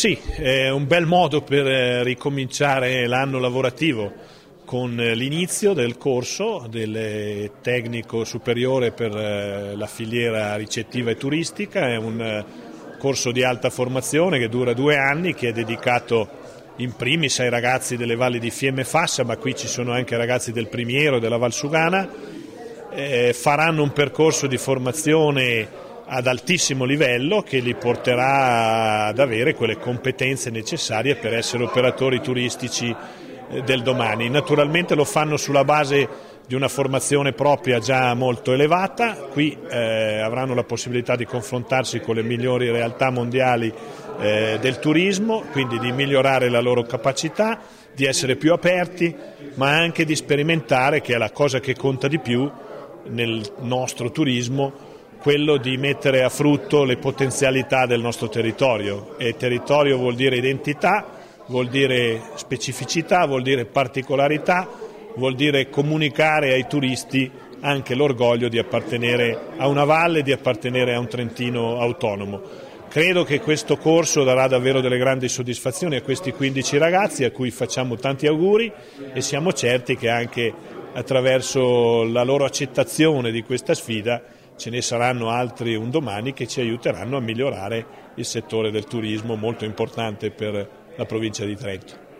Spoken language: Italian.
Sì, è un bel modo per ricominciare l'anno lavorativo con l'inizio del corso del tecnico superiore per la filiera ricettiva e turistica. È un corso di alta formazione che dura 2 anni, che è dedicato in primis ai ragazzi delle valli di Fiemme e Fassa, ma qui ci sono anche ragazzi del Primiero e della Valsugana. Faranno un percorso di formazione ad altissimo livello che li porterà ad avere quelle competenze necessarie per essere operatori turistici del domani. Naturalmente lo fanno sulla base di una formazione propria già molto elevata. Qui avranno la possibilità di confrontarsi con le migliori realtà mondiali del turismo, quindi di migliorare la loro capacità, di essere più aperti, ma anche di sperimentare, che è la cosa che conta di più nel nostro turismo, quello di mettere a frutto le potenzialità del nostro territorio. E territorio vuol dire identità, vuol dire specificità, vuol dire particolarità, vuol dire comunicare ai turisti anche l'orgoglio di appartenere a una valle, di appartenere a un Trentino autonomo. Credo che questo corso darà davvero delle grandi soddisfazioni a questi 15 ragazzi, a cui facciamo tanti auguri, e siamo certi che anche attraverso la loro accettazione di questa sfida ce ne saranno altri un domani che ci aiuteranno a migliorare il settore del turismo, molto importante per la provincia di Trento.